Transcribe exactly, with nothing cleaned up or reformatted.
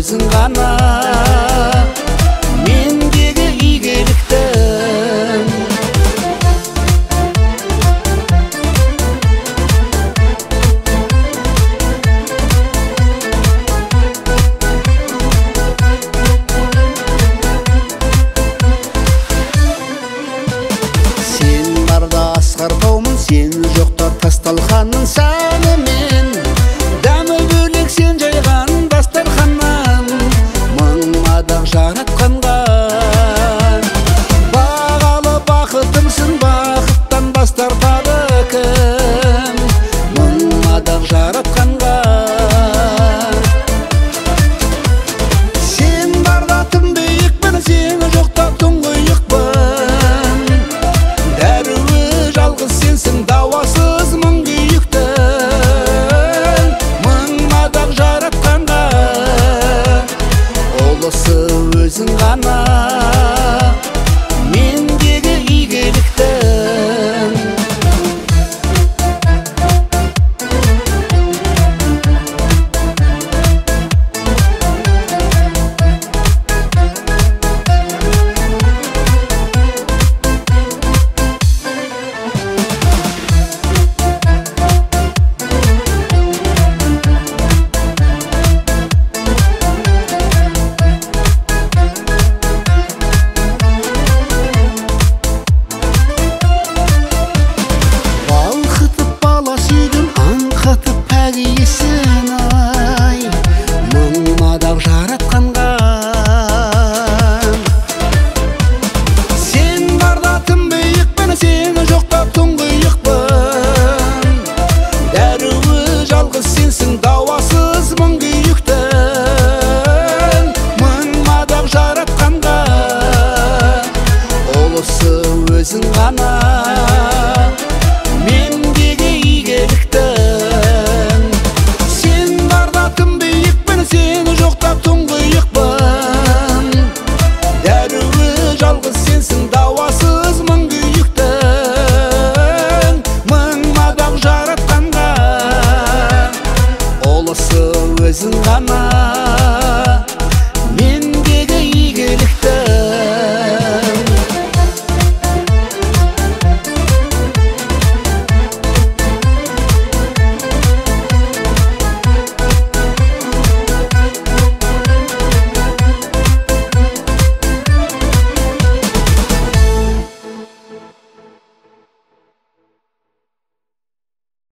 өзің ғана мендегі игіліктің. Сен барда асқар таумын, сен жоқта тасталқанның сәнімен. Дәмі бөлек сен жайған дастарханнан, мың мадақ жаратқанға. Бағалы бақытымсың, бақыттан бас тартады кім, мың мадақ жаратқанға. Сен барда тым биікпін, сен жоқта тұңғиықпын. Дәруі жалғыз сенсің, дауасыз мың күйіктің, мың мадақ жаратқанға. Олысы өзің ғана мендегі игіліктің. Balқытып бала сүйдім, аңқытып пәк иісі.